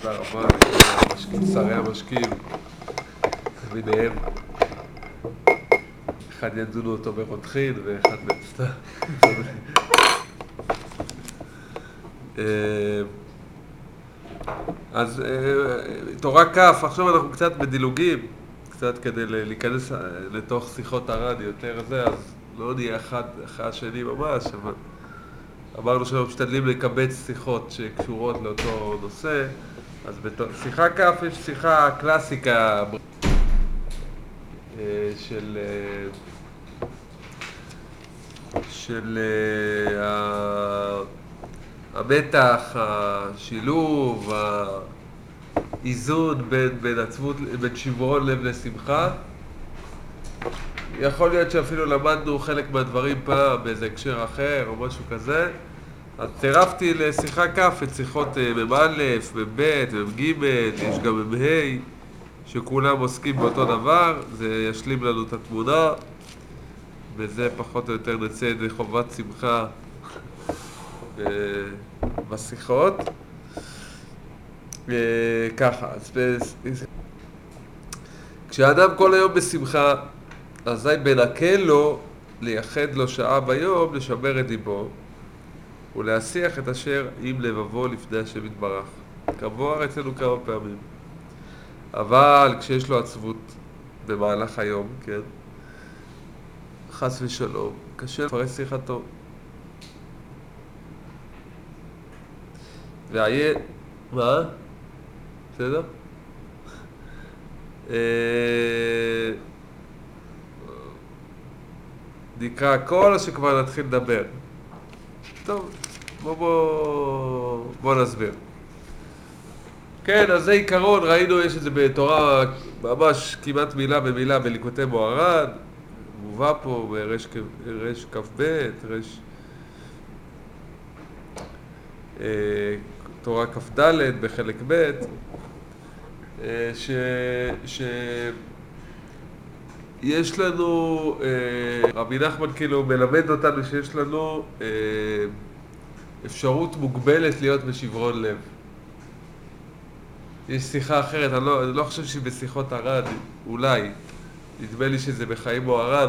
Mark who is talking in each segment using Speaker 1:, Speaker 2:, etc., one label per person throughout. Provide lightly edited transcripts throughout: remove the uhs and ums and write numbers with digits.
Speaker 1: תודה רבה לכל שרי המשקיעים למיניהם. אחד ידונו אותו ברותחין ואחד בצדה. אז תורה כף, עכשיו אנחנו קצת בדילוגים, קצת כדי להיכנס לתוך שיחות הרד יותר זה, אז לא נהיה אחד אחרי השני ממש, אבל אמרנו שאנחנו משתדלים לקבץ שיחות שקשורות לאותו נושא. אז בשיחה כף יש שיחה קלאסיקה של המתח, השילוב, האיזון בין שברון לב לשמחה. יכול להיות שאפילו למדנו חלק מהדברים פעם באיזה הקשר אחר או משהו כזה. אז צירפתי לשיחה כף את שיחות מ"א, מ"ב, מ"ג, יש גם מ"ה, שכולם עוסקים באותו דבר. זה ישלים לנו את התמונה, וזה פחות או יותר נצא ידי חובת שמחה בשיחות. ככה, כשאדם כל היום בשמחה, אזי בנקל לו לייחד לו שעה ביום לשמר את ליבו ולהשיח את אשר עם לבבו לפני השם יתברך. כמובן אצלנו כמה פעמים. אבל כשיש לו עצבות במהלך היום, כן, חס ושלום, קשה לפרש שיחתו. מה? בסדר? נקרא כל שכבר נתחיל לדבר. טוב, בוא נסביר. כן, אז זה עיקרון, ראינו, יש את זה בתורה ממש כמעט מילה במילה בליקוטי מוהר"ן, מובא פה ברש כ"ב, תורה כ"ד בחלק ב', יש לנו, רבי נחמן כאילו מלמד אותנו שיש לנו אפשרות מוגבלת להיות בשברון לב. יש שיחה אחרת, אני לא חושב שהיא בשיחות הרד, אולי, נדמה לי שזה בחיים מוהר"ן,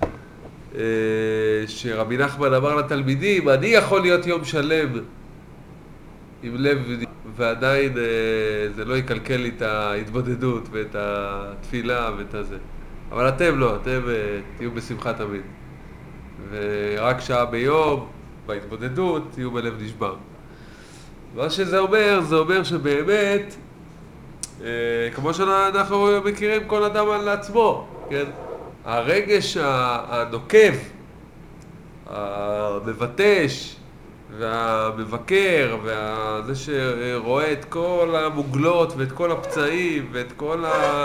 Speaker 1: שרבי נחמן אמר לתלמידים, אני יכול להיות יום שלם עם לב ועדיין זה לא יקלקל לי את ההתבודדות ואת התפילה ואת הזה. אבל אתם לא, אתם תהיו בשמחה תמיד. ורק שעה ביום, בהתבודדות, תהיו בלב נשבר. מה שזה אומר, זה אומר שבאמת, כמו שאנחנו מכירים כל אדם על עצמו, כן? הרגש הנוקב, המבטש, והמבקר, וזה שרואה את כל המוגלות ואת כל הפצעים ואת כל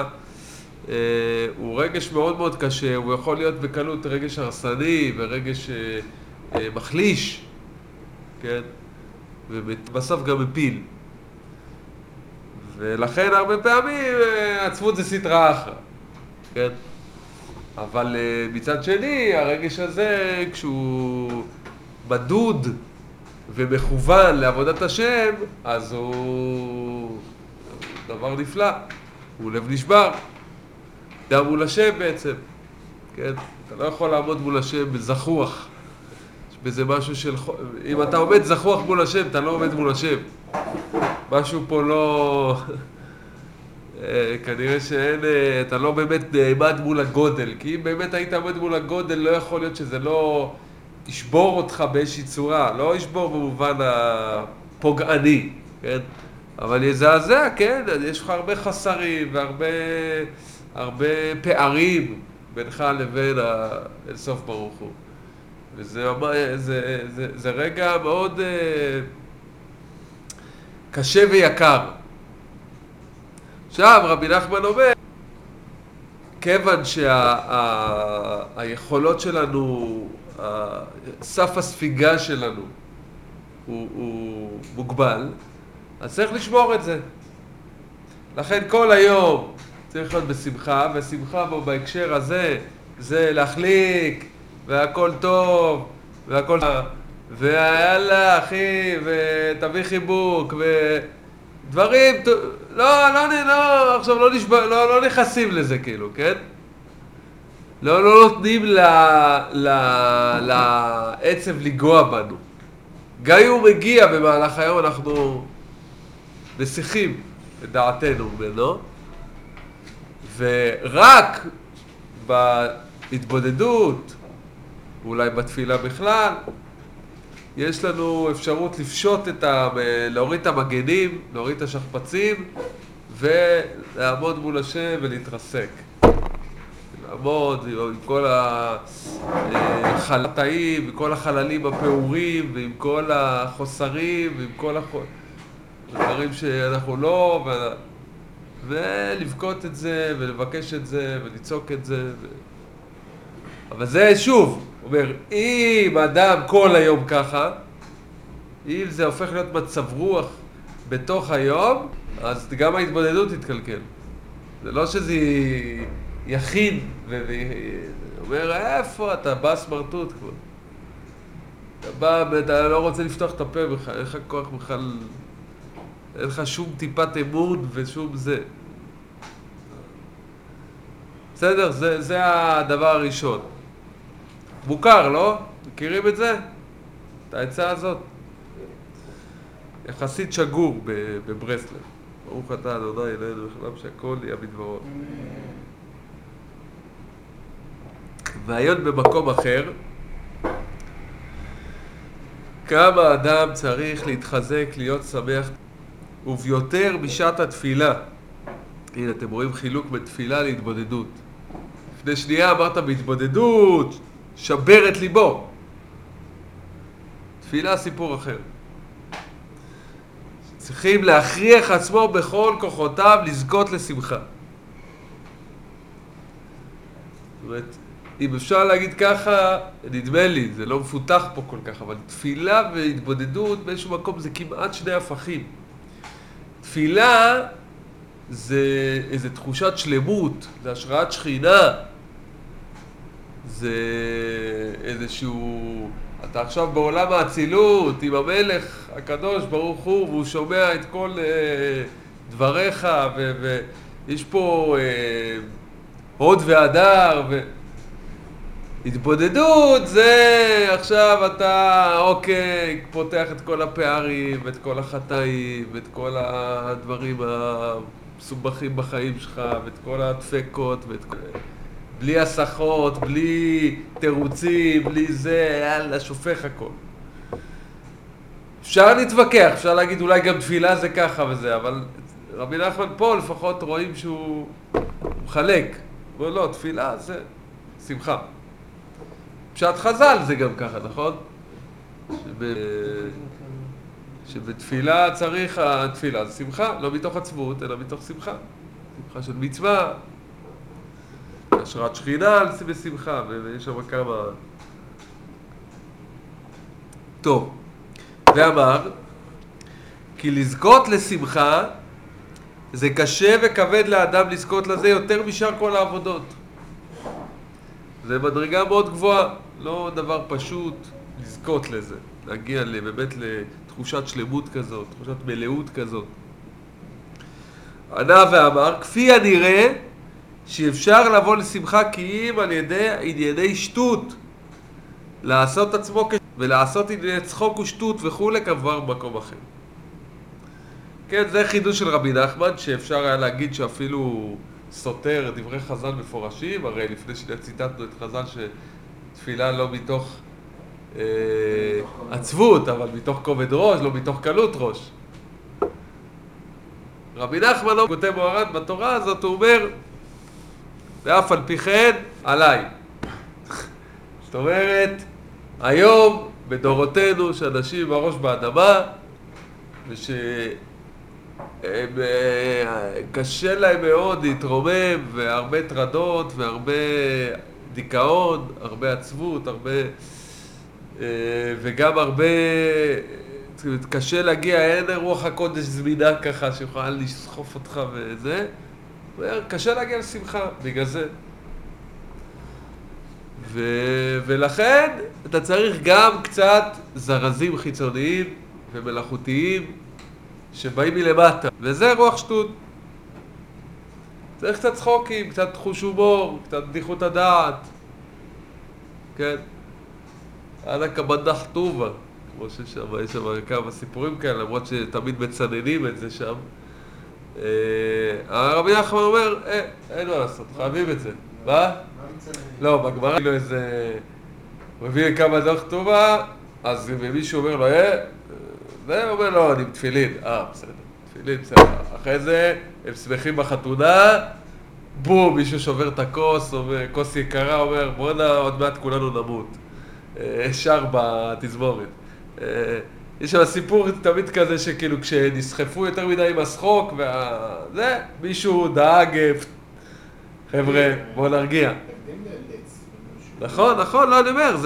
Speaker 1: הוא רגש מאוד מאוד קשה, הוא יכול להיות בקלות רגש הרסני ורגש מחליש, כן? ובסוף גם מפיל. ולכן הרבה פעמים עצבות זה סטרא אחרא, כן? אבל מצד שני, הרגש הזה, כשהוא מדוד ומכוון לעבודת השם, אז הוא דבר נפלא, הוא לב נשבר. גם מול השם בעצם, כן? אתה לא יכול לעמוד מול השם זחוח. יש בזה משהו של... אם אתה עומד זחוח מול השם, אתה לא עומד מול השם. משהו פה לא... כנראה שאין... אתה לא באמת נעמד מול הגודל. כי אם באמת היית עומד מול הגודל, לא יכול להיות שזה לא ישבור אותך באיזושהי צורה. לא ישבור במובן הפוגעני, כן? אבל יזעזע, כן? יש לך הרבה חסרים והרבה פערים בינך לבין האלסוף ברוך הוא. וזה רגע מאוד קשה ויקר. עכשיו רבי נחמן אומר, כיוון שהיכולות שלנו, סף הספיגה שלנו הוא מוגבל, אז צריך לשמור את זה. לכן כל היום צריך להיות בשמחה, ושמחה בו בהקשר הזה זה להחליק, והכל טוב, והכל... ויאללה אחי, ותביא חיבוק, דברים, לא, עכשיו לא נכנסים לזה כאילו, כן? לא נותנים לעצב לגוע בנו. גם אם הוא מגיע במהלך היום, אנחנו מסיחים את דעתנו ממנו, ורק בהתבודדות, אולי בתפילה בכלל, יש לנו אפשרות לפשוט להוריד את המגנים, להוריד את השכפצים, ולעמוד מול השם ולהתרסק. לעמוד עם כל החלטאים, וכל החללים הפעורים, ועם כל החוסרים, ועם כל הדברים שאנחנו לא, ולבכות את זה, ולבקש את זה, ולצעוק את זה. אבל זה שוב, אומר, אם אדם כל היום ככה, אם זה הופך להיות מצב רוח בתוך היום, אז גם ההתבודדות תתקלקל. זה לא שזה יכין, ואומר, איפה אתה? בא סמרטוט כבר. אתה בא, אתה לא רוצה לפתוח את הפה בכלל, אין לך כוח בכלל, אין לך שום טיפת אמון ושום זה. בסדר? זה הדבר הראשון. מוכר, לא? מכירים את זה? את העצה הזאת? יחסית שגור בברסלב. ברוך אתה אדוני אלוהינו וחלם שהכל יהיה בדברו. והיום במקום אחר, כמה אדם צריך להתחזק, להיות שמח, וביותר בשעת התפילה. הנה, אתם רואים חילוק בין תפילה להתבודדות. לפני שנייה אמרת בהתבודדות, שבר את ליבו. תפילה סיפור אחר. צריכים להכריח עצמו בכל כוחותיו לזכות לשמחה. זאת אומרת, אם אפשר להגיד ככה, נדמה לי, זה לא מפותח פה כל כך, אבל תפילה והתבודדות באיזשהו מקום זה כמעט שני הפכים. תפילה זה איזו תחושת שלמות, זה השראת שכינה, זה איזשהו... אתה עכשיו בעולם האצילות עם המלך הקדוש ברוך הוא, והוא שומע את כל דבריך, ויש פה הוד והדר, התבודדות זה עכשיו אתה אוקיי, פותח את כל הפערים ואת כל החטאים ואת כל הדברים המסובכים בחיים שלך ואת כל הדפקות ואת כל... בלי הסחות, בלי תירוצים, בלי זה, יאללה, שופך הכל. אפשר להתווכח, אפשר להגיד אולי גם תפילה זה ככה וזה, אבל רבי נחמן פה לפחות רואים שהוא מחלק. אבל לא, תפילה זה שמחה. פשט חז"ל זה גם ככה, נכון? שבתפילה צריך, התפילה זה שמחה, לא מתוך עצבות, אלא מתוך שמחה. שמחה של מצווה, השראת שכינה בשמחה, ויש שם כמה... טוב, ואמר, כי לזכות לשמחה, זה קשה וכבד לאדם לזכות לזה יותר משאר כל העבודות. זה מדרגה מאוד גבוהה, לא דבר פשוט לזכות לזה, להגיע באמת לתחושת שלמות כזאת, תחושת מלאות כזאת. ענה ואמר, כפי הנראה שאפשר לבוא לשמחה כי אם על ידי ענייני שטות, לעשות עצמו ולעשות ענייני צחוק ושטות וכולי כבר במקום אחר. כן, זה חידוש של רבי נחמן, שאפשר היה להגיד שאפילו סותר דברי חז"ל מפורשים, הרי לפני שציטטנו את חז"ל שתפילה לא מתוך עצבות, אבל מתוך כובד ראש, לא מתוך קלות ראש. רבי נחמן לא כותב מוהר"ן בתורה הזאת, הוא אומר, ואף על פי כן, עליי. זאת אומרת, היום בדורותינו שאנשים בראש באדמה, קשה להם מאוד להתרומם, והרבה טרדות והרבה דיכאון, הרבה עצבות, הרבה וגם הרבה קשה להגיע, אין רוח הקודש זמינה ככה שיכולה לסחוף אותך וזה, קשה להגיע לשמחה בגלל זה. ולכן אתה צריך גם קצת זרזים חיצוניים ומלאכותיים שבאים מלמטה, וזה רוח שטות. צריך קצת צחוקים, קצת חוש הומור, קצת בדיחות הדעת. כן? עלק המדח טובה, כמו ששם, יש שם כמה סיפורים כאלה, למרות שתמיד מצננים את זה שם. הרבי נחמן אומר, אין מה לעשות, חייבים את זה. מה? לא, בגמרא לא איזה... מביא כמה דוח טובה, אז מישהו אומר לו, זה אומר לו, אני עם תפילין. בסדר, תפילין, בסדר. אחרי זה, הם שמחים בחתונה, בום, מישהו שובר את הכוס, כוס יקרה, אומר, בוא'נה, עוד מעט כולנו נמות. שר בתזמורת. יש שם סיפור תמיד כזה שכאילו כשנסחפו יותר מדי עם השחוק, וזה, מישהו דאג, חבר'ה, בואו נרגיע. נכון, נכון, לא, אני אומר,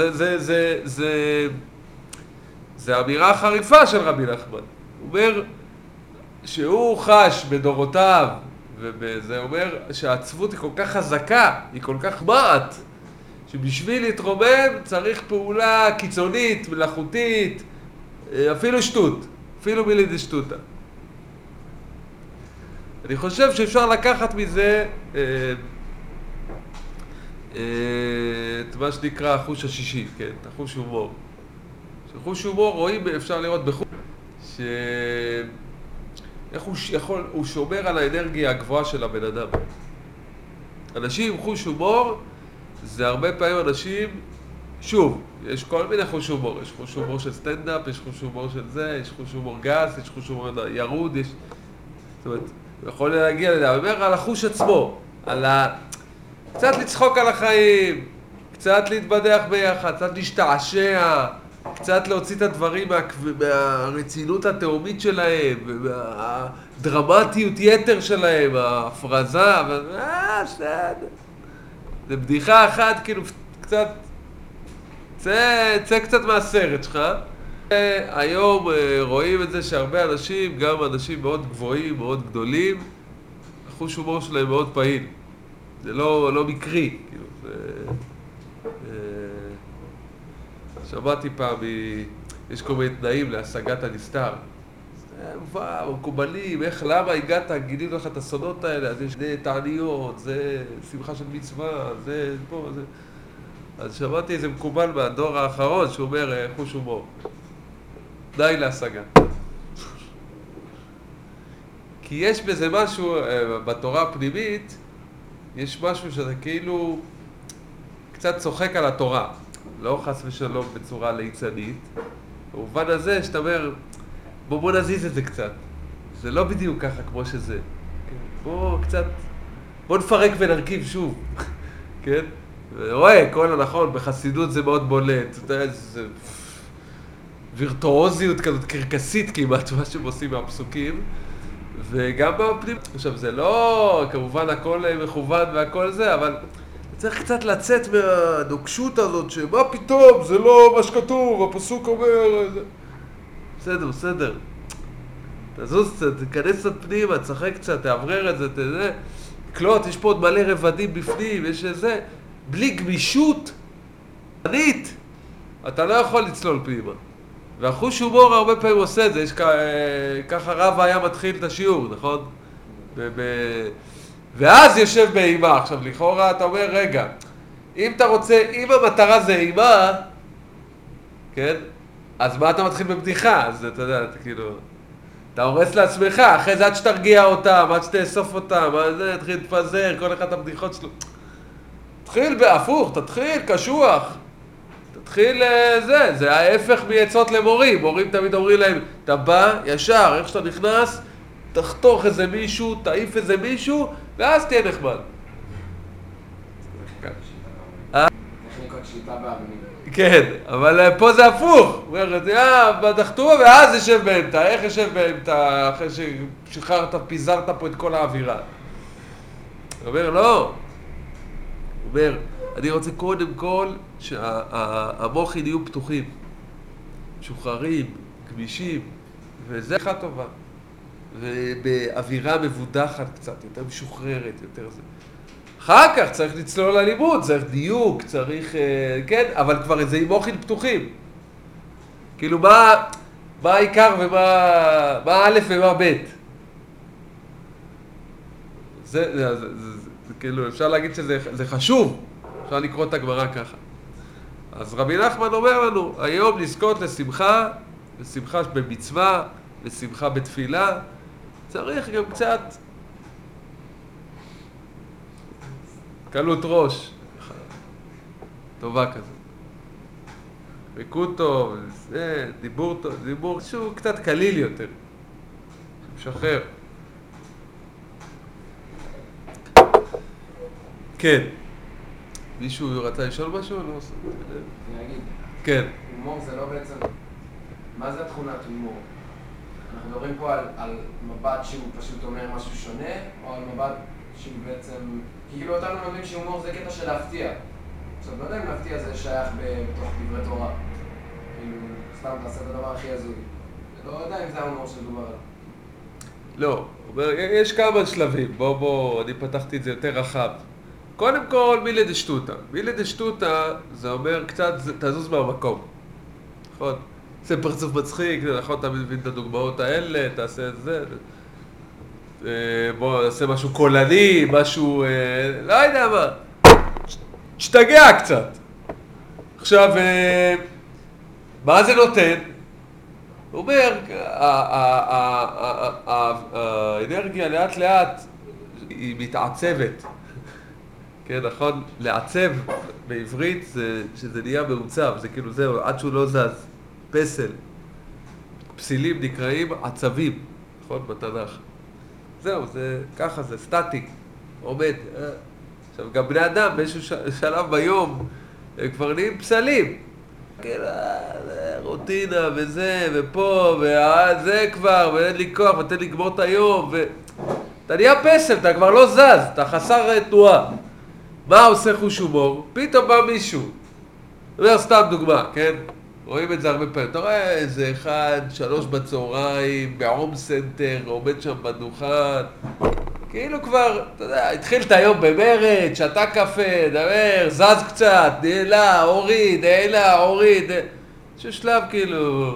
Speaker 1: זה אמירה חריפה של רבי נחמן. הוא אומר שהוא חש בדורותיו, וזה אומר שהעצבות היא כל כך חזקה, היא כל כך מעט, שבשביל להתרומם צריך פעולה קיצונית, מלאכותית, אפילו שטות, אפילו מילי דשטותא. אני חושב שאפשר לקחת מזה את מה שנקרא החוש השישי, כן, את החוש הומור. שחוש הומור רואים, אפשר לראות בחוש, איך הוא שומר על האנרגיה הגבוהה של הבן אדם. אנשים עם חוש הומור, זה הרבה פעמים אנשים, שוב, יש כל מיני חוש הומור, יש חוש הומור של סטנדאפ, יש חוש הומור של זה, יש חוש הומור גס, יש חוש הומור ירוד, יש... זאת אומרת, הוא יכול להגיע לזה, הוא אומר על החוש עצמו, על קצת לצחוק על החיים, קצת להתבדח ביחד, קצת להשתעשע, קצת להוציא את הדברים מהרצינות התאומית שלהם, מהדרמטיות יתר שלהם, ההפרזה, זה בדיחה אחת, כאילו, קצת, צא קצת מהסרט שלך. היום רואים את זה שהרבה אנשים, גם אנשים מאוד גבוהים, מאוד גדולים, החוש הומור שלהם מאוד פעיל. זה לא מקרי, כאילו, שמעתי פעם, יש כל מיני תנאים להשגת הנסתר. וואו, מקובלים, למה הגעת, גילינו לך את הסודות האלה, אז יש תעניות, זה שמחה של מצווה, זה פה, זה... אז שמעתי איזה מקובל מהדור האחרון שאומר חוש הומור. די להשגה. כי יש בזה משהו, בתורה הפנימית, יש משהו שאתה כאילו קצת צוחק על התורה. לא חס ושלום בצורה ליצנית. במובן הזה שאתה אומר, בוא נזיז את זה קצת. זה לא בדיוק ככה כמו שזה. בוא נפרק ונרכיב שוב. כן? ורואה, כל הנכון, בחסידות זה מאוד בולט. אתה יודע, זה וירטואוזיות כזאת קרקסית כמעט, מה שהם עושים מהפסוקים. וגם בפנים. עכשיו, זה לא, כמובן הכל מכוון והכל זה, אבל צריך קצת לצאת מהנוקשות הזאת, שמה פתאום, זה לא מה שכתוב, הפסוק אומר... בסדר. תזוז קצת, תיכנס קצת פנימה, תשחק קצת, תעברר את זה, קלוט, יש פה עוד מלא רבדים בפנים, יש איזה... בלי גמישות, אתה לא יכול לצלול פנימה. והחוש הומור הרבה פעמים עושה את זה, יש ככה רב היה מתחיל את השיעור, נכון? ואז יושב באימה. עכשיו, לכאורה אתה אומר, רגע, אם אתה רוצה, אם המטרה זה אימה, כן? אז מה אתה מתחיל בבדיחה? אז אתה יודע, כאילו, אתה הורס לעצמך, אחרי זה עד שתרגיע אותם, עד שתאסוף אותם, תתחיל להתפזר, כל אחד הבדיחות שלו. תתחיל בהפוך, תתחיל קשוח. תתחיל זה ההפך מעצות למורים. מורים תמיד אומרים להם, אתה בא ישר, איך שאתה נכנס, תחתוך איזה מישהו, תעיף איזה מישהו, ואז תהיה נחמד. כן, אבל פה זה הפוך. אומרת, בדחתומה, ואז ישב באמצע. איך ישב באמצע אחרי ששחררת, פיזרת פה את כל האווירה? הוא אומר, לא. הוא אומר, אני רוצה קודם כל שהמוחים יהיו פתוחים, משוחררים, גמישים, וזה אחד טובה. ובאווירה מבודחת קצת, יותר משוחררת, יותר זה. אחר כך צריך לצלול ללימוד, צריך דיוק, צריך, כן, אבל כבר איזה מוחים פתוחים. כאילו מה העיקר מה א' ומה ב'. זה כאילו, אפשר להגיד שזה חשוב, אפשר לקרוא את הגמרא ככה. אז רבי נחמן אומר לנו, היום לזכות לשמחה, לשמחה במצווה, לשמחה בתפילה, צריך גם קצת קלות ראש, טובה כזה. ריקוד טוב, דיבור טוב, דיבור שהוא קצת קליל יותר, משחרר. כן. מישהו רצה לשאול משהו? אני
Speaker 2: אגיד.
Speaker 1: כן.
Speaker 2: הומור זה לא בעצם... מה זה התכונת הומור? אנחנו מדברים פה על מבט שהוא פשוט אומר משהו שונה, או על מבט שהוא בעצם... כאילו אותנו אומרים שהומור זה קטע של להפתיע. עכשיו, לא יודע אם להפתיע זה שייך בתוך דברי תורה. כאילו, סתם תעשה את הדבר הכי הזוי. לא יודע אם זה ההומור שדובר עליו.
Speaker 1: לא, יש כמה שלבים. בוא, אני פתחתי את זה יותר רחב. קודם כל, מילי דשטוטה. מילי דשטוטה זה אומר קצת, תזוז מהמקום. נכון? זה פרצוף מצחיק, נכון, אתה מבין את הדוגמאות האלה, תעשה את זה. בוא, נעשה משהו קולני, משהו, לא יודע מה. שתגע קצת. עכשיו, מה זה נותן? הוא אומר, האנרגיה לאט לאט היא מתעצבת. כן, נכון? לעצב בעברית זה שזה נהיה מעוצב, זה כאילו זהו, עד שהוא לא זז. פסל. פסילים נקראים עצבים, נכון? בתנ"ך. זהו, זה ככה, זה סטטי, עומד. עכשיו, גם בני אדם באיזשהו שלב ביום כבר נהיים פסלים. כן, רוטינה וזה, ופה, וזה כבר, ואין לי כוח, ותן לגמור את היום, אתה נהיה פסל, אתה כבר לא זז, אתה חסר תנועה. מה עושה חוש הומור? פתאום בא מישהו. אומר סתם דוגמה, כן? רואים את זה הרבה פעמים. אתה רואה איזה 1-3 בצהריים, בהום סנטר, עומד שם בדוכן. כאילו כבר, אתה יודע, התחיל את היום במרד, שתה קפה, דבר, זז קצת, נעלה, הוריד, נעלה, הוריד. איזשהו שלב כאילו,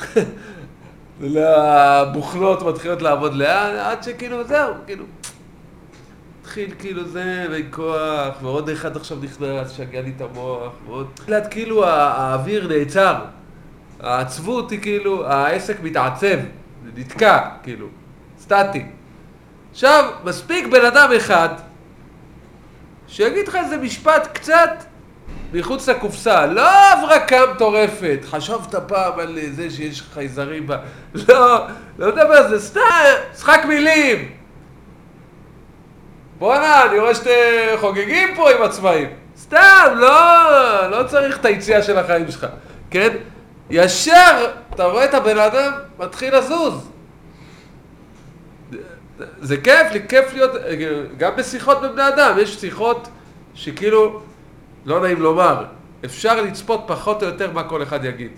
Speaker 1: הבוכנות מתחילות לעבוד לאט, עד שכאילו זהו, כאילו. התחיל כאילו זה, וכוח, ועוד אחד עכשיו נכנס, שגע לי את המוח, ועוד... לאט כאילו האוויר נעצר. העצבות היא כאילו, העסק מתעצב, נתקע, כאילו, סטטי. עכשיו, מספיק בן אדם אחד, שיגיד לך איזה משפט קצת מחוץ לקופסה, לא הברקה מטורפת, חשבת פעם על זה שיש חייזרים בה, לא מדבר על זה, סתם, שחק מילים. בוא'נה, אני רואה שאתם חוגגים פה עם עצמאים. סתם, לא צריך את היציאה של החיים שלך, כן? ישר, אתה רואה את הבן אדם, מתחיל לזוז. זה כיף להיות, גם בשיחות בבני אדם, יש שיחות שכאילו, לא נעים לומר, אפשר לצפות פחות או יותר מה כל אחד יגיד.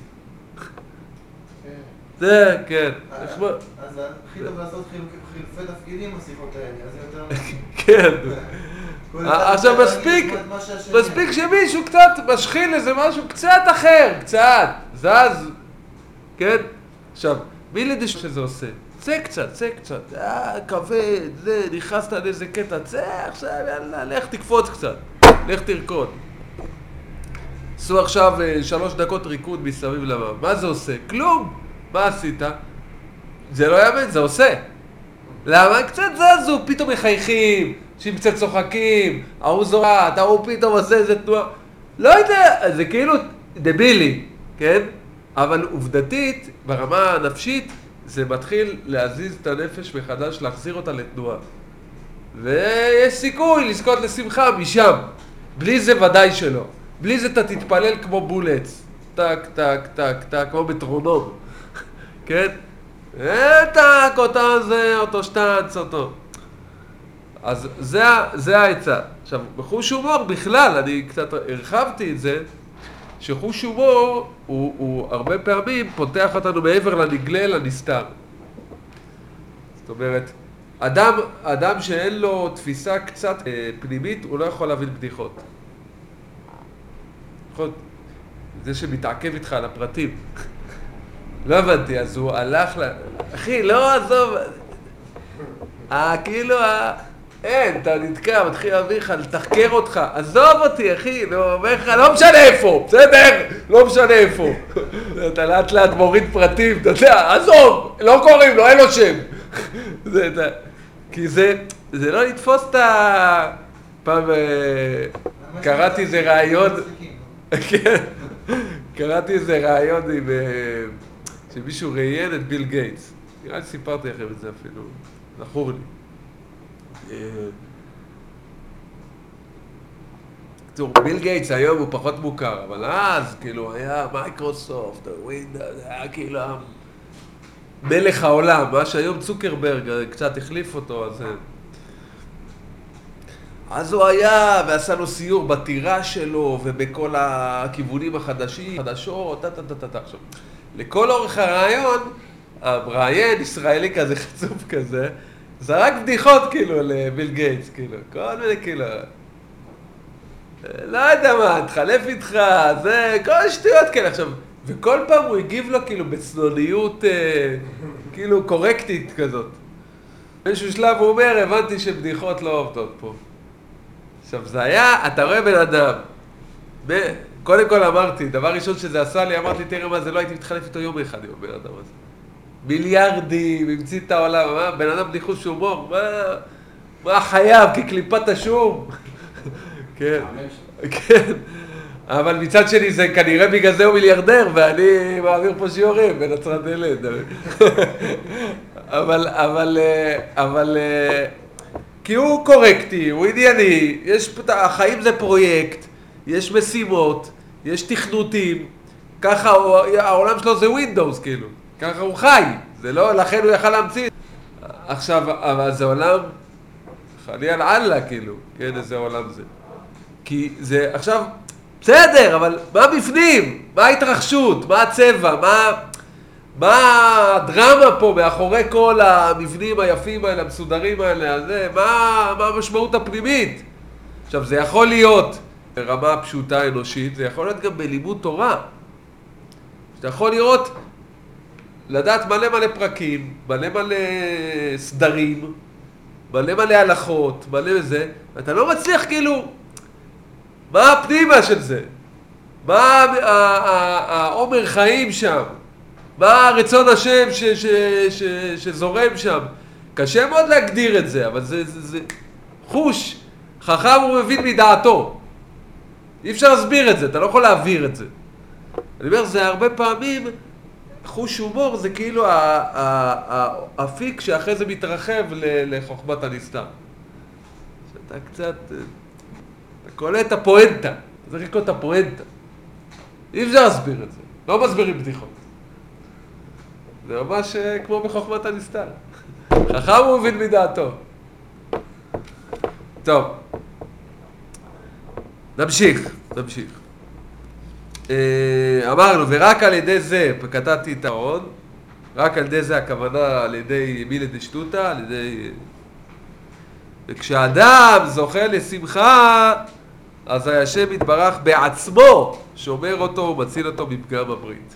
Speaker 1: זה, כן.
Speaker 3: אז הכי טוב לעשות חילופי תפקידים בשיחות האלה, אז זה יותר...
Speaker 1: כן. עכשיו מספיק שמישהו קצת משחיל איזה משהו קצת אחר, קצת, זז, כן? עכשיו, מי לדש שזה עושה? צא קצת, כבד, זה, נכנסת לאיזה קטע, צא עכשיו, יאללה, לך תקפוץ קצת, לך תרקוד. עשו עכשיו 3 דקות ריקוד מסביב לבא, מה זה עושה? כלום! מה עשית? זה לא יאמן, זה עושה. למה? קצת זזו, פתאום מחייכים, שהם קצת צוחקים, ההוא זורעת, ההוא פתאום עושה איזה תנועה. לא יודע, זה כאילו דבילי, כן? אבל עובדתית, ברמה הנפשית, זה מתחיל להזיז את הנפש מחדש, להחזיר אותה לתנועה. ויש סיכוי לזכות לשמחה משם. בלי זה ודאי שלא. בלי זה אתה תתפלל כמו בולץ. טק, טק, טק, טק, כמו מטרונום. כן? טק, אותו שטנץ, אותו. אז זה העצה. עכשיו, בחוש הומור בכלל, אני קצת הרחבתי את זה, שחוש הומור הוא הרבה פעמים פותח אותנו מעבר לנגלה, לנסתר. זאת אומרת, אדם שאין לו תפיסה קצת פנימית, הוא לא יכול להבין בדיחות. נכון? זה שמתעכב איתך על הפרטים. לא הבנתי, אז הוא הלך אחי, לא, עזוב. כאילו, אין, אתה נתקע, מתחיל להביא לך, לתחקר אותך. עזוב אותי, אחי, אומר לך, לא משנה איפה, בסדר? לא משנה איפה. אתה לאט לאט מוריד פרטים, אתה יודע, עזוב, לא קוראים לו, אין לו שם. כי זה לא לתפוס את פעם קראתי איזה רעיון, כן, קראתי איזה רעיון שמישהו ראיין את ביל גייטס. נראה לי סיפרתי לכם את זה אפילו, זכור לי. ביל גייטס היום הוא פחות מוכר, אבל אז כאילו היה מייקרוסופט, ווינדוס, היה כאילו מלך העולם, מה שהיום צוקרברג קצת החליף אותו, אז הוא היה ועשה לו סיור בטירה שלו ובכל הכיוונים חדשות, עכשיו. לכל אורך הרעיון, המראיין ישראלי כזה חצוף כזה, זרק בדיחות כאילו לביל גייטס, כאילו, כל מיני כאילו, לא יודע מה, תחלף איתך, זה, כל שטויות כאלה עכשיו, וכל פעם הוא הגיב לו כאילו בצנוניות, כאילו קורקטית כזאת. באיזשהו שלב הוא אומר, הבנתי שבדיחות לא עובדות פה. עכשיו זה היה, אתה רואה בן אדם, קודם כל אמרתי, דבר ראשון שזה עשה לי, אמרתי, תראה מה זה, לא הייתי מתחלף איתו יום אחד עם הבן אדם הזה. מיליארדים, המציא את העולם, בן אדם בדיחוש הומור, מה חייב, כקליפת השום? כן, כן, אבל מצד שני זה כנראה בגלל זה הוא מיליארדר, ואני מעביר פה שיעורים בנצרת עילית. אבל, כי הוא קורקטי, הוא ענייני, החיים זה פרויקט, יש משימות, יש תכנותים, ככה העולם שלו זה ווינדוס כאילו, ככה הוא חי, זה לא, לכן הוא יכל להמציא. עכשיו, אבל זה עולם, חלי על אללה כאילו, כן, איזה עולם זה. כי זה, עכשיו, בסדר, אבל מה בפנים? מה ההתרחשות? מה הצבע? מה הדרמה פה מאחורי כל המבנים היפים האלה, המסודרים האלה, מה המשמעות הפנימית? עכשיו, זה יכול להיות ברמה פשוטה אנושית, זה יכול להיות גם בלימוד תורה. אתה יכול לראות, לדעת מלא פרקים, מלא סדרים, מלא הלכות, מלא וזה, ואתה לא מצליח כאילו, מה הפנימה של זה? מה העומר חיים שם? מה רצון השם שזורם שם? קשה מאוד להגדיר את זה, אבל זה חוש, חכם הוא מבין מדעתו. אי אפשר להסביר את זה, אתה לא יכול להעביר את זה. אני אומר, זה הרבה פעמים, חוש הומור זה כאילו האפיק שאחרי זה מתרחב לחוכמת הנסתר. שאתה קצת, אתה קולט את הפואנטה, אתה צריך לקרוא את הפואנטה. אי אפשר להסביר את זה, לא מסבירים בדיחות. זה ממש כמו בחוכמת הנסתר. חכם הוא מבין מדעתו. טוב. נמשיך. אמרנו, ורק על ידי זה, כתבתי את העוד, רק על ידי זה הכוונה על ידי מילי דשטוטה, על ידי... וכשאדם זוכה לשמחה, אז השם יתברך בעצמו, שומר אותו ומציל אותו מפגם הברית.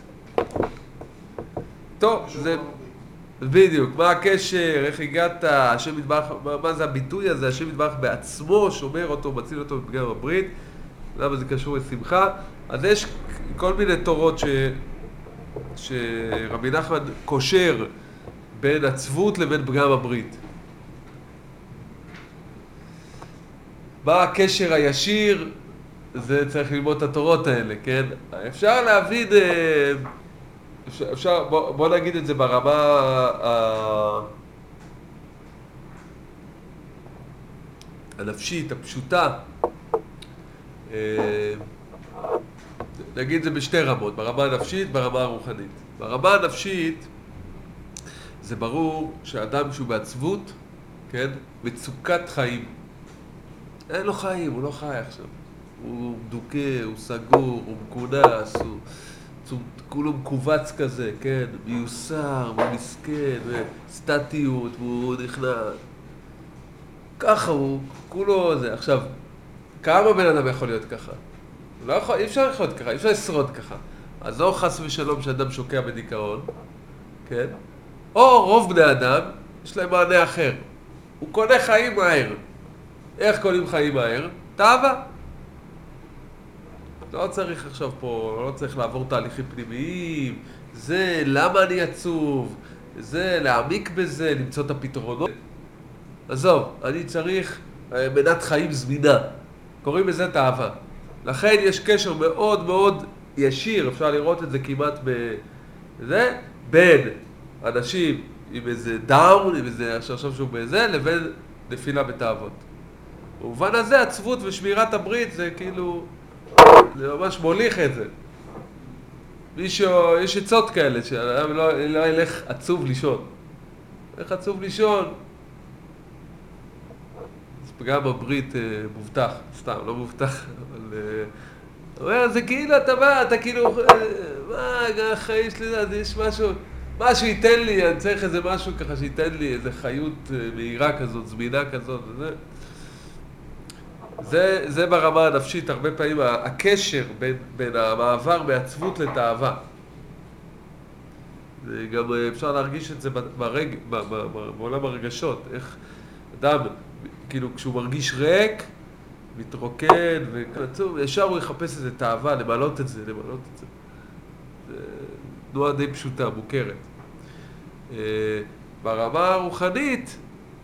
Speaker 1: טוב, זה... בדיוק, מה הקשר, איך הגעת, השם יתברך, מה זה הביטוי הזה, השם יתברך בעצמו, שומר אותו, מציל אותו מפגם הברית, למה זה קשור לשמחה? אז יש כל מיני תורות שרבי נחמן קושר בין עצבות לבין פגם הברית. מה הקשר הישיר? זה צריך ללמוד את התורות האלה, כן? אפשר להבין, בוא נגיד את זה ברמה הנפשית, הפשוטה. נגיד את זה בשתי רמות, ברמה הנפשית, ברמה הרוחנית. ברמה הנפשית זה ברור שהאדם שהוא בעצבות, כן? מצוקת חיים. אין לו חיים, הוא לא חי עכשיו. הוא מדוכא, הוא סגור, הוא מכונס, הוא כולו מקובץ כזה, כן? מיוסר, הוא מסכן, סטטיות, והוא נכנע. ככה הוא, כולו זה. עכשיו, כמה בן אדם יכול להיות ככה? לא יכול, אי אפשר לחיות ככה, אי אפשר לשרוד ככה. אז או חס ושלום שאדם שוקע בדיכאון, כן? או רוב בני אדם, יש להם מענה אחר. הוא קונה חיים מהר. איך קונים חיים מהר? תאווה. לא צריך עכשיו פה, לא צריך לעבור תהליכים פנימיים, זה למה אני עצוב, זה להעמיק בזה, למצוא את הפתרונות. עזוב, אני צריך מנת חיים זמינה. קוראים לזה תאווה. לכן יש קשר מאוד מאוד ישיר, אפשר לראות את זה כמעט בזה, בין אנשים עם איזה דאון, עם איזה עכשיו שהוא בזה, לבין נפילה בתאוות. במובן הזה עצבות ושמירת הברית זה כאילו, זה ממש מוליך את זה. יש עצות כאלה, שאדם לא ילך עצוב לישון. ילך עצוב לישון, אז פגם הברית מובטח, סתם, לא מובטח, אבל... אומר, זה כאילו, אתה בא, אתה כאילו, מה, החיים שלי, יש משהו ייתן לי, אני צריך איזה משהו ככה שייתן לי איזה חיות מהירה כזאת, זמינה כזאת, זה ברמה הנפשית, הרבה פעמים הקשר בין המעבר מעצבות לתאווה. גם אפשר להרגיש את זה בעולם הרגשות, איך אדם, כאילו כשהוא מרגיש ריק, מתרוקן וקצוב, ישר הוא יחפש איזה תאווה, למלות את זה. זה תנועה די פשוטה, מוכרת. ברמה הרוחנית,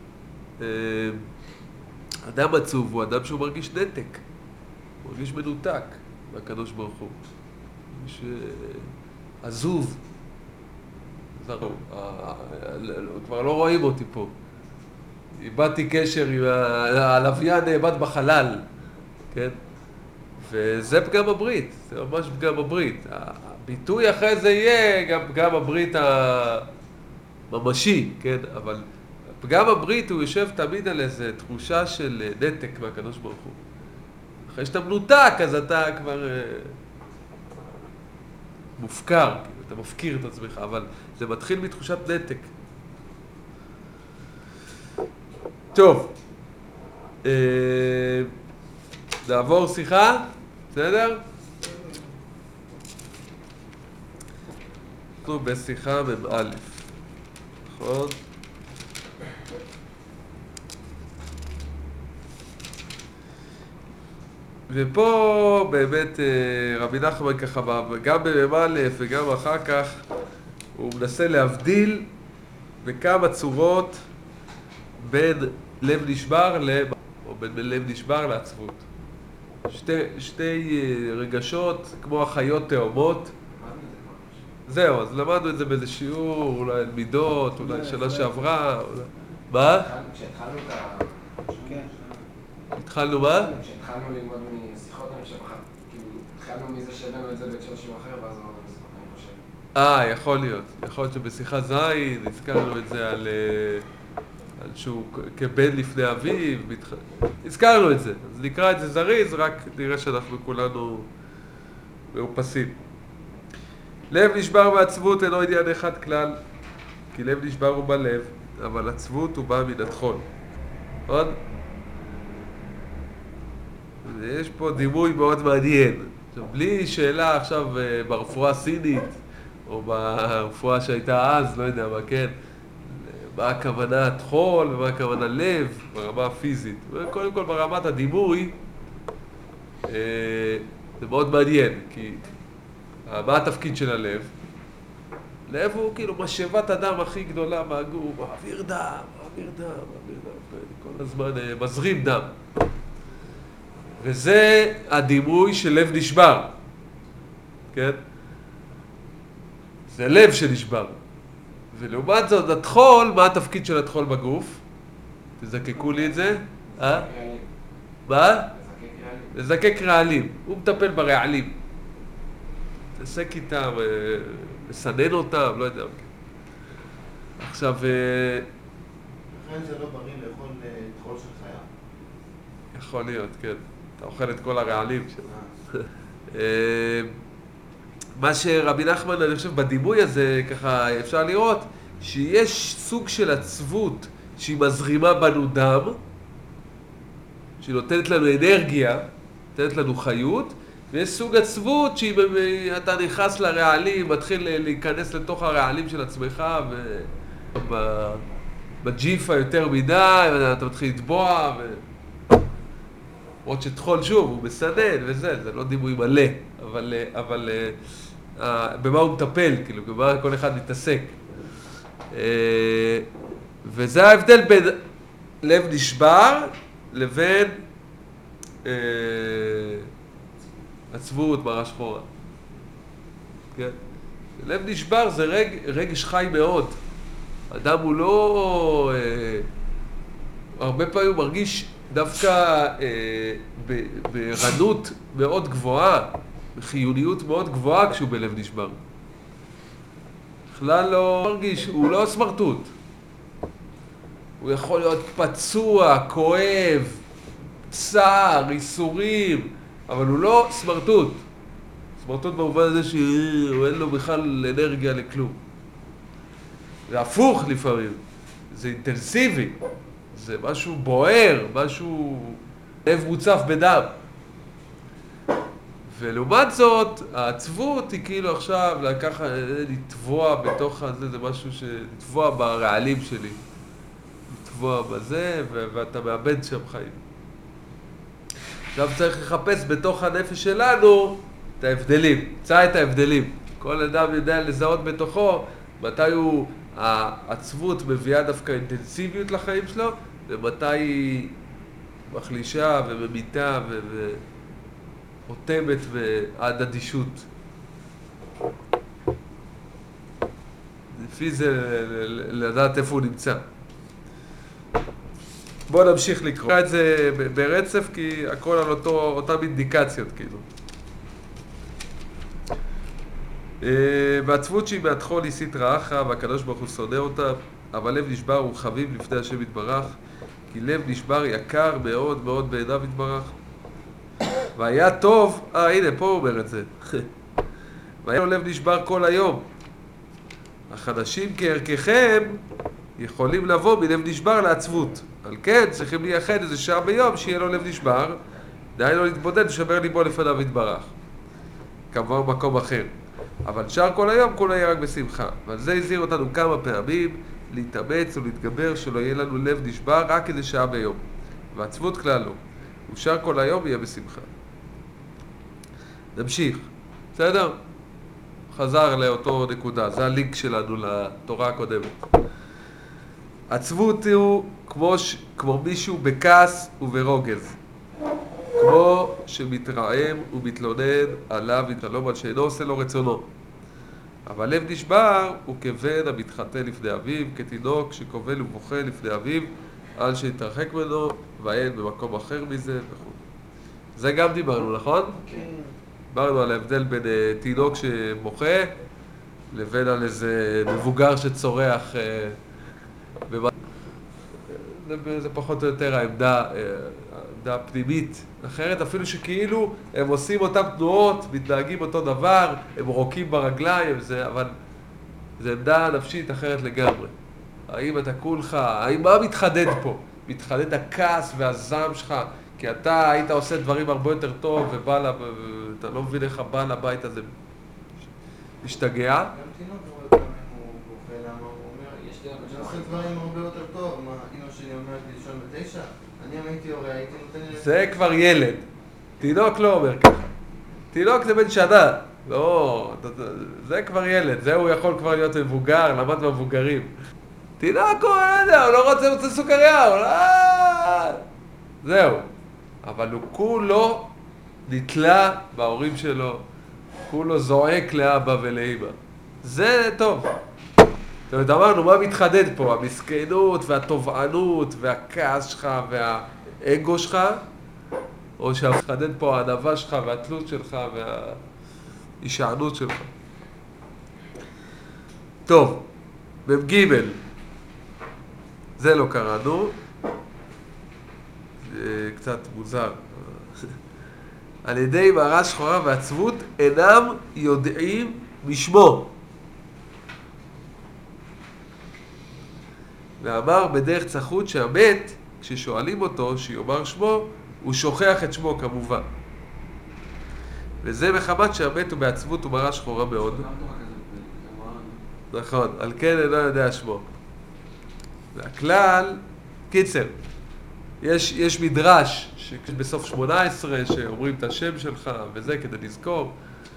Speaker 1: אדם עצוב הוא אדם שהוא מרגיש נתק, הוא מרגיש מנותק מהקדוש ברוך הוא. מרגיש עזוב. כבר לא רואים אותי פה. איבדתי קשר עם הלוויין נאבד בחלל, כן? וזה פגם הברית, זה ממש פגם הברית. הביטוי אחרי זה יהיה גם פגם הברית הממשי, כן? אבל פגם הברית הוא יושב תמיד על איזו תחושה של נתק מהקדוש ברוך הוא. אחרי שאתה מנותק, אז אתה כבר מופקר, אתה מפקיר את עצמך, אבל זה מתחיל מתחושת נתק. טוב, נעבור שיחה, בסדר? אנחנו בשיחה מ"א, נכון? ופה באמת רבי נחמן ככה, גם במ"א וגם אחר כך, הוא מנסה להבדיל בכמה צורות בין לב נשבר או בין לב נשבר לעצבות. שתי רגשות כמו החיות תאומות. זהו, אז למדנו את זה באיזה שיעור, אולי מידות, אולי שנה שעברה. מה?
Speaker 2: כשהתחלנו את ה...
Speaker 1: התחלנו מה?
Speaker 2: כשהתחלנו ללמוד משיחות, אני חושב, כאילו, התחלנו מזה שהבאנו את זה בהקשר שיעור אחר, ואז אמרנו בשיחות, אני חושב.
Speaker 1: יכול להיות. יכול להיות שבשיחה זין, הזכרנו את זה על שהוא כבן לפני אביו, הזכרנו את זה. אז נקרא את זה זריז, רק נראה שאנחנו כולנו מאופסים. לב נשבר מעצבות אינו עניין אחד כלל, כי לב נשבר הוא בלב, אבל עצבות הוא בא מן הטחול. נכון? יש פה דימוי מאוד מעניין. עכשיו, בלי שאלה עכשיו ברפואה הסינית, או ברפואה שהייתה אז, לא יודע מה, כן, מה הכוונה הטחול ומה הכוונה לב, ברמה הפיזית. קודם כל ברמת הדימוי, זה מאוד מעניין, כי מה התפקיד של הלב? לב הוא כאילו משאבת הדם הכי גדולה מהגוף, מעביר דם, כל הזמן מזרים דם. וזה הדימוי של לב נשבר, כן? זה לב שנשבר. ולעומת זאת, הטחול, מה התפקיד של הטחול בגוף? תזקקו לי את זה? מה? לזקק רעלים. הוא מטפל ברעלים. תעסק איתם, מסנן אותם, לא יודע. עכשיו...
Speaker 3: לכן זה לא בריא לאכול טחול של חיה.
Speaker 1: יכול להיות, כן. אתה אוכל את כל הרעלים שלו. מה שרבי נחמן, אני חושב, בדימוי הזה, ככה אפשר לראות, שיש סוג של עצבות שהיא מזרימה בנו דם, שהיא נותנת לנו אנרגיה, נותנת לנו חיות, ויש סוג עצבות שאתה נכנס לרעלים, מתחיל להיכנס לתוך הרעלים של עצמך, בג'יפה יותר מדי, אתה מתחיל לטבוע, עוד שתחול שוב, הוא מסנן וזה, זה לא דימוי מלא, אבל במה הוא מטפל, כאילו, במה כל אחד מתעסק. וזה ההבדל בין לב נשבר לבין עצבות, מרה שחורה. כן? לב נשבר זה רגש חי מאוד. אדם הוא לא... הרבה פעמים הוא מרגיש דווקא בערנות מאוד גבוהה, בחיוניות מאוד גבוהה כשהוא בלב נשבר. בכלל לא מרגיש, הוא לא סמרטוט. הוא יכול להיות פצוע, כואב, צער, איסורים, אבל הוא לא סמרטוט. סמרטוט במובן הזה שאין לו בכלל אנרגיה לכלום. זה הפוך לפעמים, זה אינטנסיבי, זה משהו בוער, משהו לב מוצף בדם. ולעומת זאת, העצבות היא כאילו עכשיו לקחת, לטבוע בתוך הזה, זה משהו לטבוע ברעלים שלי. לטבוע בזה, ואתה מאבד שם חיים. עכשיו צריך לחפש בתוך הנפש שלנו את ההבדלים, מצא את ההבדלים. כל אדם יודע לזהות בתוכו מתי העצבות מביאה דווקא אינטנסיביות לחיים שלו, ומתי היא מחלישה וממיתה ועותמת ועד אדישות. לפי זה לדעת איפה הוא נמצא. בואו נמשיך לקרוא את זה ברצף, כי הכל על אותם אינדיקציות, כאילו. בעצבות שהיא מהתחול היא סטרא אחרא, והקדוש ברוך הוא שונא אותה, אבל לב נשבר הוא חביב לפני השם יתברך, כי לב נשבר יקר מאוד מאוד בעיניו יתברך. והיה טוב, הנה, פה הוא אומר את זה. והיה לו לב נשבר כל היום. החדשים כערככם יכולים לבוא מלב נשבר לעצבות. על כן צריכים לייחד איזה שעה ביום שיהיה לו לב נשבר, די לו להתבודד ושבר ליבו לפניו יתברך. כמובן מקום אחר. אבל שאר כל היום כולו יהיה רק בשמחה. ועל זה הזהיר אותנו כמה פעמים להתאמץ ולהתגבר שלא יהיה לנו לב נשבר רק איזה שעה ביום. ועצבות כלל לא. ושאר כל היום יהיה בשמחה. נמשיך. בסדר? חזר לאותו נקודה. זה הלינק שלנו לתורה הקודמת. עצבות הוא כמו מישהו בכעס וברוגז. כמו שמתרעם ומתלונן עליו ותלום על שאינו עושה לו רצונו. אבל לב נשבר הוא כבן המתחטא לפני אביו, כתינוק שקובל ובוכה לפני אביו, על שיתרחק ממנו ואין במקום אחר מזה וכו'. זה גם דיברנו, נכון?
Speaker 3: כן.
Speaker 1: דיברנו על ההבדל בין תינוק שמוחה לבין על איזה מבוגר שצורח. זה פחות או יותר העמדה הפנימית. אחרת אפילו שכאילו הם עושים אותם תנועות, מתנהגים אותו דבר, הם רוקים ברגליים, אבל זה עמדה נפשית אחרת לגמרי. האם אתה כולך, מה מתחדד פה? מתחדד הכעס והזעם שלך, כי אתה היית עושה דברים הרבה יותר טוב, ואתה לא מבין איך הבעל הבית הזה משתגע.
Speaker 3: גם תינוק רואה פעמים הוא בוכה, למה הוא אומר, יש לי עושה דברים הרבה יותר טוב, מה אמא שלי אומרת לי לישון ב9? אני אם הייתי הורה, הייתי נותן לי...
Speaker 1: זה כבר ילד. תינוק לא אומר ככה. תינוק זה בן שנה. לא, זה כבר ילד. זה הוא יכול כבר להיות מבוגר, למד במבוגרים. תינוק הוא לא רוצה סוכריה, הוא לא... זהו. אבל הוא כולו נתלה בהורים שלו. כולו זועק לאבא ולאמא. זה טוב. זאת אומרת, אמרנו, מה מתחדד פה? המסכנות והתובענות והכעס שלך והאגו שלך? או שמתחדד פה הענווה שלך והתלות שלך וההישענות שלך? טוב, במ"ג. זה לא קראנו. זה קצת מוזר. על ידי מרה שחורה ועצבות אינם יודעים משמו. ואמר בדרך צחות שהמת, כששואלים אותו שיאמר שמו, הוא שוכח את שמו כמובן. וזה מחמת שהמת הוא בעצבות ומראה שחורה מאוד. נכון, על כן אינו יודע שמו. והכלל, קיצר, יש מדרש שבסוף 18 שאומרים את השם שלך וזה כדי לזכור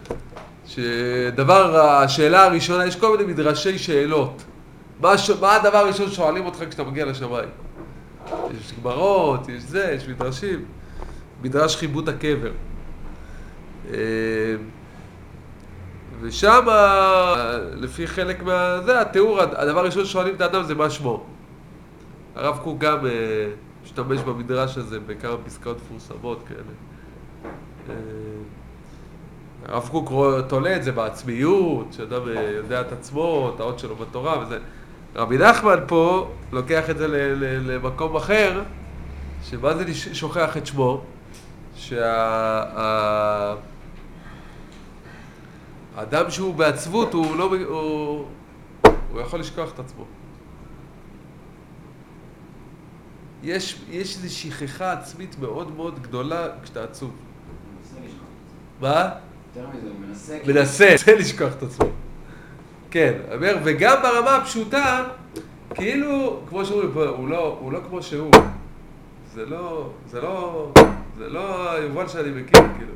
Speaker 1: השאלה הראשונה, יש כל מיני מדרשי שאלות. מה הדבר הראשון שואלים אותך כשאתה מגיע לשמיים? יש גמרות, יש זה, יש מדרשים. מדרש חיבוט הקבר. ושם, לפי חלק מהזה, התיאור, הדבר הראשון שואלים את האדם זה מה שמו. הרב קוק גם משתמש במדרש הזה בכמה פסקאות מפורסמות כאלה. הרב קוק תולה את זה בעצמיות, שאדם יודע את עצמו, את האות שלו בתורה וזה. רבי נחמן פה לוקח את זה למקום אחר, שמה זה שוכח את שמו? האדם שהוא בעצבות, הוא יכול לשכוח את עצמו. יש איזו שכחה עצמית מאוד מאוד גדולה כשאתה עצוב. מה?
Speaker 2: יותר מזה, הוא
Speaker 1: מנסה לשכוח את עצמו. כן, אומר, וגם ברמה הפשוטה, כאילו, כמו שאומרים, הוא לא כמו שהוא. זה לא היובל שאני מכיר, כאילו.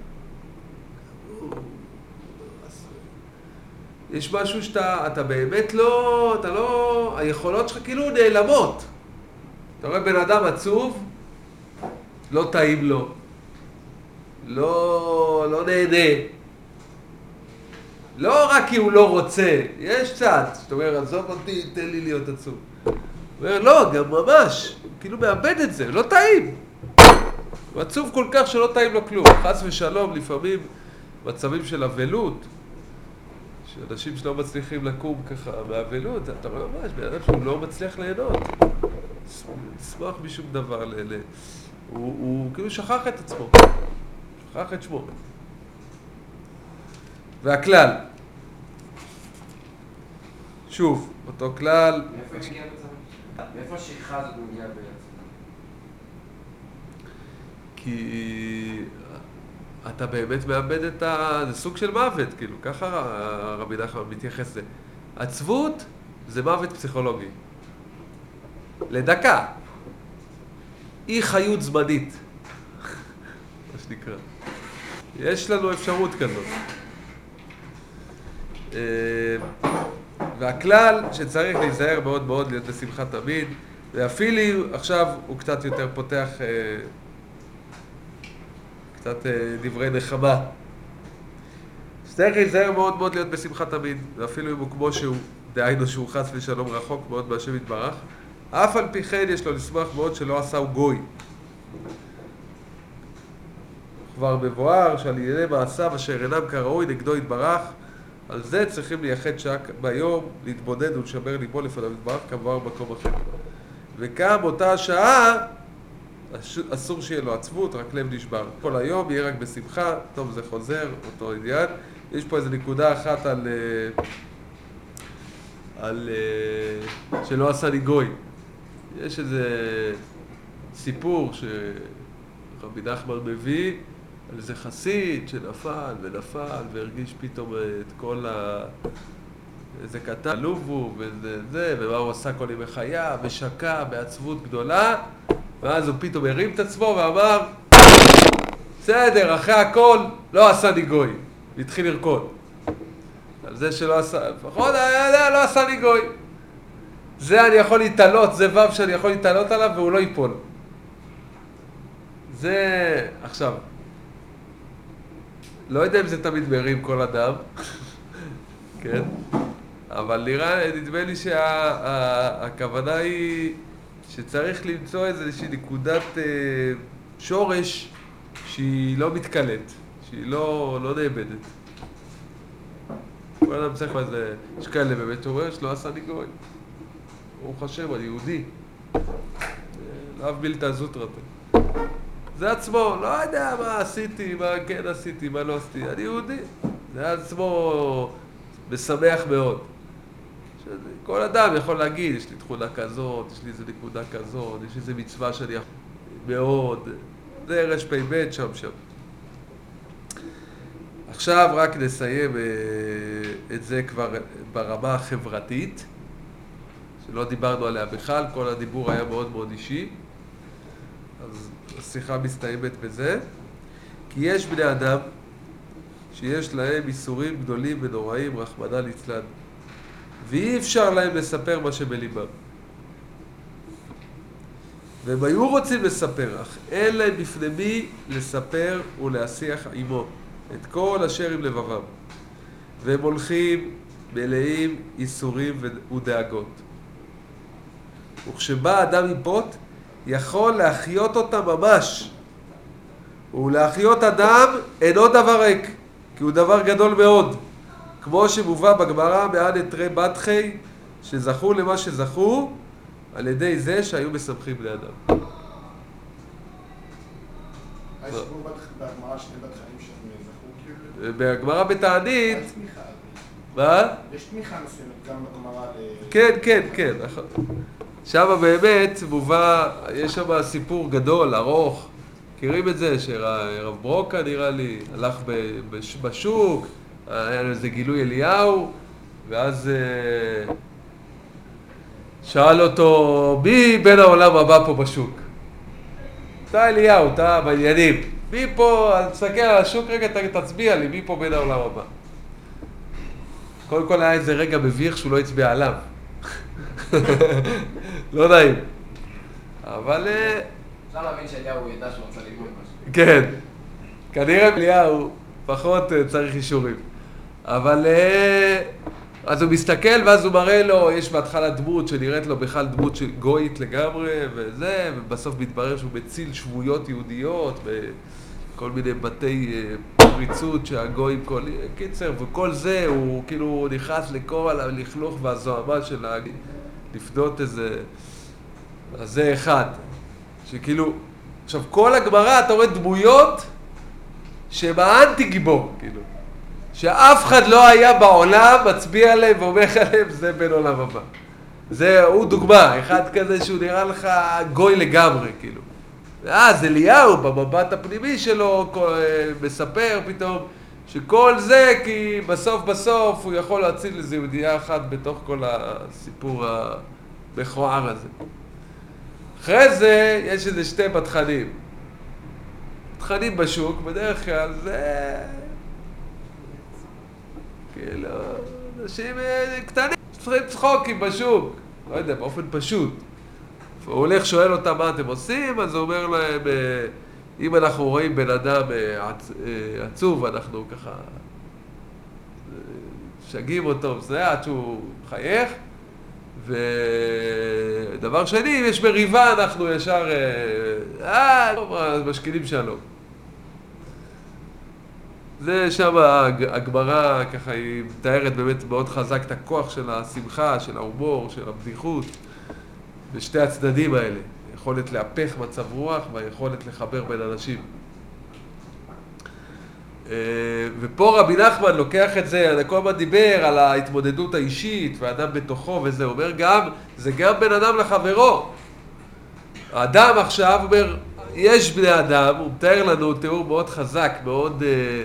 Speaker 1: יש משהו שאתה באמת היכולות שלך כאילו נעלמות. אתה רואה בן אדם עצוב, לא טעים לו, לא נהנה. לא רק כי הוא לא רוצה, יש קצת. זאת אומרת, עזוב אותי, תן לי להיות עצוב. הוא אומר, לא, גם ממש, כאילו מאבד את זה, לא טעים. הוא עצוב כל כך שלא טעים לו כלום. חס ושלום, לפעמים מצבים של אבלות, שאנשים שלא מצליחים לקום ככה מאבלות, אתה רואה ממש, בן אדם שהוא לא מצליח ליהנות. לשמוח משום דבר, הוא כאילו שכח את עצמו, שכח את שמו. והכלל, שוב, אותו כלל.
Speaker 2: מאיפה היא מגיעה בצד? מאיפה השכחה הזאת מגיעה בעצם?
Speaker 1: כי אתה באמת מאבד זה סוג של מוות, כאילו, ככה רבי נחמן מתייחס לזה. עצבות זה מוות פסיכולוגי. לדקה. אי חיות זמנית. מה שנקרא. יש לנו אפשרות כזאת. והכלל שצריך להיזהר מאוד מאוד להיות בשמחה תמיד, ואפילו עכשיו הוא קצת יותר פותח קצת דברי נחמה. שצריך להיזהר מאוד מאוד להיות בשמחה תמיד, ואפילו אם הוא כמו שהוא, דהיינו שהוא חס ושלום רחוק מאוד מהשם יתברך, אף על פי כן יש לו לשמח מאוד שלא עשהו גוי. כבר מבואר שעל ענייני מעשיו אשר אינם כראוי נגדו יתברך, על זה צריכים לייחד שעה ביום, להתבודד ולשמר ליבו לפניו יתברך כמבואר במקום אחר. וכאן באותה השעה אסור שיהיה לו עצבות, רק לב נשבר. כל היום יהיה רק בשמחה, טוב זה חוזר, אותו עניין. יש פה איזו נקודה אחת על שלא עשה לי גוי. יש איזה סיפור שרבי נחמן מביא על איזה חסיד שנפל והרגיש פתאום את כל איזה קטן, לובו וזה, ומה הוא עשה כל ימי חייו, ושקע בעצבות גדולה, ואז הוא פתאום הרים את עצמו ואמר, בסדר, אחרי הכל לא עשה לי גוי, והתחיל לרקוד. על זה שלא עשה, לפחות לא עשה לי גוי. זה אני יכול להתעלות, זה וו שאני יכול להתעלות עליו והוא לא ייפול. זה, עכשיו, לא יודע אם זה תמיד מרים כל אדם, כן? אבל נדמה לי שהכוונה היא שצריך למצוא איזושהי נקודת שורש שהיא לא מתקלט, שהיא לא נאבדת. כל אדם צריך איזה, יש כאלה באמת אומר שלא עשה לי גוי. ברוך השם, אני יהודי. לאו בלתא זוטרתא. זה עצמו, לא יודע מה עשיתי, מה כן עשיתי, מה לא עשיתי. אני יהודי. זה עצמו משמח מאוד. כל אדם יכול להגיד, יש לי תכונה כזאת, יש לי איזו נקודה כזאת, יש איזו מצווה שאני יכול מאוד. זה רשפ"ב שם. עכשיו רק נסיים את זה כבר ברמה החברתית, שלא דיברנו עליה בכלל, כל הדיבור היה מאוד מאוד אישי, אז השיחה מסתיימת בזה. כי יש בני אדם שיש להם איסורים גדולים ונוראים, רחמנא ליצלן, ואי אפשר להם לספר מה שבליבם. והם היו רוצים לספר, אך אין להם בפני מי לספר ולהשיח עמו את כל אשר עם לבבם. והם הולכים מלאים איסורים ודאגות. וכשבא אדם עם פות, יכול להחיות אותה ממש. ולהחיות אדם אינו דבר ריק, כי הוא דבר גדול מאוד. כמו שמובא בגמרא מען אתרי בטחי, שזכו למה שזכו, על ידי זה שהיו משמחים בני אדם.
Speaker 4: יש בגמרא שני בת חיים שהם זכו כאילו?
Speaker 1: בגמרא בתענית... מה?
Speaker 4: יש תמיכה מסוימת גם בגמרא
Speaker 1: כן. שם באמת מובא, יש שם סיפור גדול, ארוך. מכירים את זה שרב ברוקה נראה לי הלך בשוק, היה איזה גילוי אליהו, ואז שאל אותו, מי בין העולם הבא פה בשוק? אתה אליהו, אתה בעניינים. מי פה, תסתכל על השוק רגע, תצביע לי, מי פה בין העולם הבא? קודם כל היה איזה רגע מביך שהוא לא הצביע עליו. לא נעים. אבל...
Speaker 2: אפשר להבין שאליהו ידע שהוא רוצה לימוד משהו.
Speaker 1: כן. כנראה אליהו פחות צריך אישורים. אבל... אז הוא מסתכל ואז הוא מראה לו, יש בהתחלה דמות שנראית לו בכלל דמות של גויית לגמרי וזה, ובסוף מתברר שהוא מציל שבויות יהודיות בכל מיני בתי פריצות שהגויים כל... קיצר, וכל זה הוא כאילו נכנס לכל הלכלוך והזוהמה של לפדות איזה... אז זה אחד. שכאילו... עכשיו כל הגמרא אתה רואה דמויות שהם האנטי גיבור, כאילו. שאף אחד לא היה בעולם מצביע עליהם ואומר עליהם זה בין עולם הבא. זה הוא דוגמה, אחד כזה שהוא נראה לך גוי לגמרי, כאילו. ואז אליהו במבט הפנימי שלו מספר פתאום שכל זה כי בסוף הוא יכול להציל איזו יהודייה אחת בתוך כל הסיפור המכוער הזה. אחרי זה יש איזה שתי בתחנים. בתחנים בשוק, בדרך כלל זה... כאילו, אנשים קטנים, צריכים צחוקים בשוק, לא יודע, באופן פשוט. הוא הולך, שואל אותם מה אתם עושים, אז הוא אומר להם, אם אנחנו רואים בן אדם עצוב, אנחנו ככה שגים אותו, זה עד שהוא חייך. ודבר שני, אם יש מריבה, אנחנו ישר, משקילים שלום. זה שם הגמרא, ככה היא מתארת באמת מאוד חזק את הכוח של השמחה, של ההומור, של הבדיחות, בשתי הצדדים האלה. יכולת להפך מצב רוח והיכולת לחבר בין אנשים. ופה רבי נחמן לוקח את זה, כל הזמן דיבר על ההתמודדות האישית והאדם בתוכו וזה, הוא אומר גם, זה גם בין אדם לחברו. האדם עכשיו אומר, יש בני אדם, הוא מתאר לנו תיאור מאוד חזק, מאוד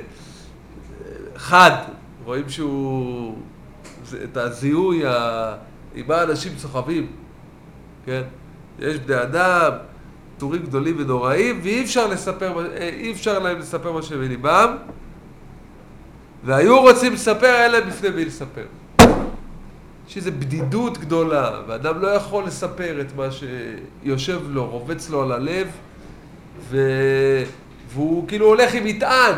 Speaker 1: חד, רואים שהוא, את הזיהוי, עם מה אנשים סוחבים, כן? יש בני אדם, תורים גדולים ונוראים, ואי אפשר להם לספר מה שבליבם, והיו רוצים לספר, אין להם בפני מי לספר. יש איזו בדידות גדולה, ואדם לא יכול לספר את מה שיושב לו, רובץ לו על הלב, והוא כאילו הולך עם מטען.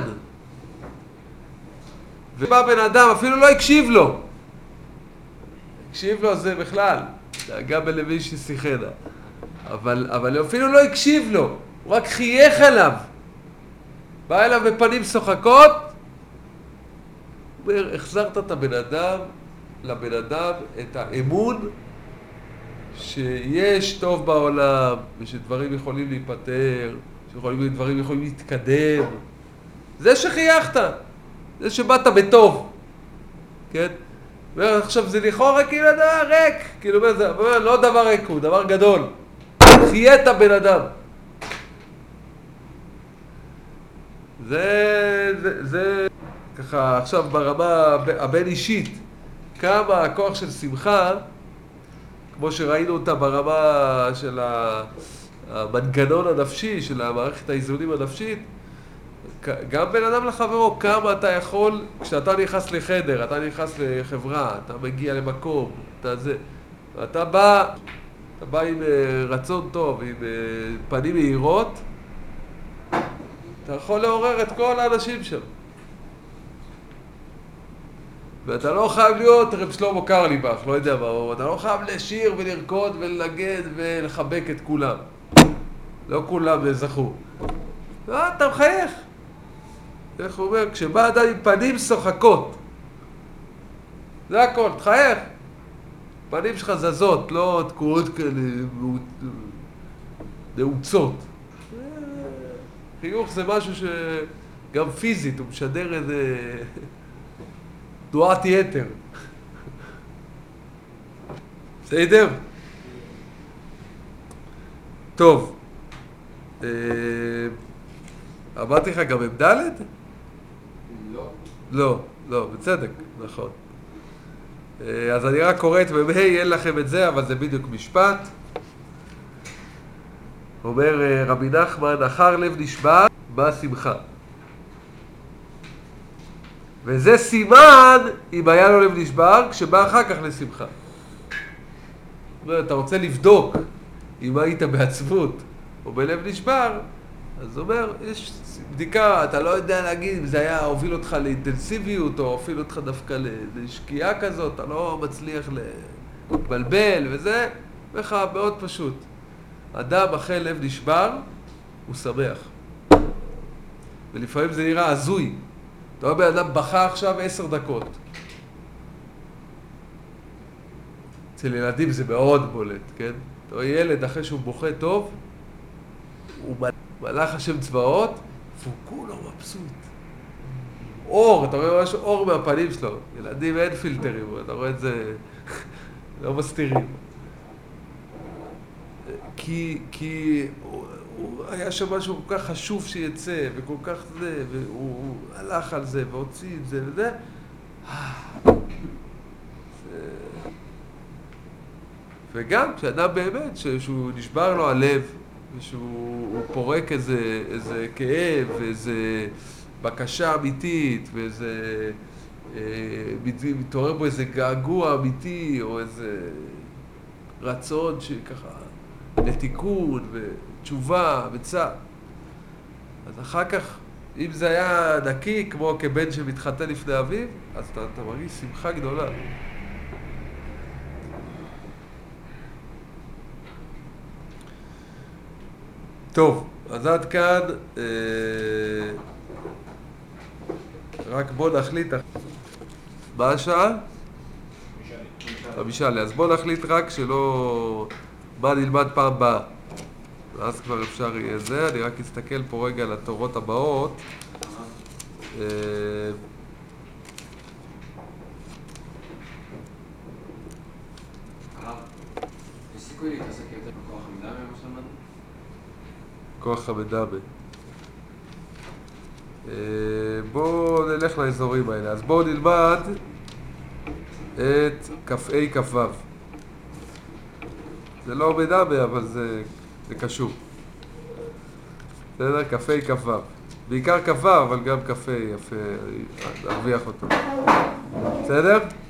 Speaker 1: ובא בן אדם, אפילו לא הקשיב לו. הקשיב לו זה בכלל, גם בלוי ששיחנה. אבל אפילו לא הקשיב לו, הוא רק חייך עליו. בא אליו בפנים שוחקות, הוא אומר, החזרת את לבן אדם את האמון שיש טוב בעולם, ושדברים יכולים להיפטר, שדברים יכולים להתקדם. זה שחייכת, זה שבאת בטוב, כן? עכשיו זה לכאורה כאילו דבר ריק, כאילו זה לא דבר ריק, הוא דבר גדול. חיית בן אדם. זה ככה עכשיו ברמה הבין אישית, כמה הכוח של שמחה, כמו שראינו אותה ברמה של המנגנון הנפשי, של המערכת האיזונים הנפשית, גם בין אדם לחברו, כמה אתה יכול, כשאתה נכנס לחדר, אתה נכנס לחברה, אתה מגיע למקום, אתה בא עם רצון טוב, עם פנים מהירות, אתה יכול לעורר את כל האנשים שם. ואתה לא חייב להיות רב שלמה קרליבך, לא יודע מה, אתה לא חייב לשיר ולרקוד ולנגד ולחבק את כולם. לא כולם זכו. אתה מחייך. איך הוא אומר? כשבא אדם עם פנים שוחקות. זה הכל, תחייך. פנים שלך זזות, לא תקועות כאלה נעוצות. חיוך זה משהו שגם פיזית, הוא משדר איזה תנועת יתר. בסדר? טוב. אמרתי לך גם עם ד'?
Speaker 2: לא.
Speaker 1: לא, בצדק, נכון. אז אני רק קורא את במהי, אין לכם את זה, אבל זה בדיוק משפט. אומר רבי נחמן, אחר לב נשבר, בא שמחה. וזה סימן אם היה לו לב נשבר, כשבא אחר כך לשמחה. זאת אומרת, אתה רוצה לבדוק אם היית בעצבות או בלב נשבר, אז אומר, יש בדיקה, אתה לא יודע להגיד אם זה היה הוביל אותך לאינטנסיביות או הוביל אותך דווקא לשקיעה כזאת, אתה לא מצליח להתבלבל וזה, לך מאוד פשוט. אדם אחרי לב נשבר, הוא שמח. ולפעמים זה נראה הזוי. אתה רואה בן אדם בכה עכשיו 10 דקות. אצל ילדים זה מאוד בולט, כן? אתה רואה ילד אחרי שהוא בוכה טוב, הוא מלאך השם צבאות, והוא כולו מבסוט. אור, אתה רואה משהו אור מהפנים שלו. ילדים אין פילטרים, אתה רואה את זה, לא מסתירים. כי הוא היה שם משהו כל כך חשוב שיצא, וכל כך זה, והוא הלך על זה, והוציא את זה וזה. וגם כשאדם באמת, שהוא נשבר לו הלב, ושהוא פורק איזה כאב, ואיזה בקשה אמיתית, ואיזה מתעורר בו איזה געגוע אמיתי, או איזה רצון שככה לתיקון ותשובה וצער. אז אחר כך, אם זה היה נקי, כמו כבן שמתחתן לפני אביו, אז אתה מרגיש שמחה גדולה. טוב, אז עד כאן, רק בוא נחליט, מה השעה? 5. אז בוא נחליט רק שלא, מה נלמד פעם הבאה. אז כבר אפשר יהיה זה, אני רק אסתכל פה רגע על התורות הבאות.
Speaker 2: יש סיכוי להתעסק יותר בכוח המדמה, מה שלמדנו?
Speaker 1: כוח המדמה. בואו נלך לאזורים האלה. אז בואו נלמד את כ"ה כ"ו. זה לא מדמה, אבל זה קשור. בסדר? כ"ה כ"ו. בעיקר כ"ו, אבל גם כ"ה יפה, נרוויח אותו. בסדר?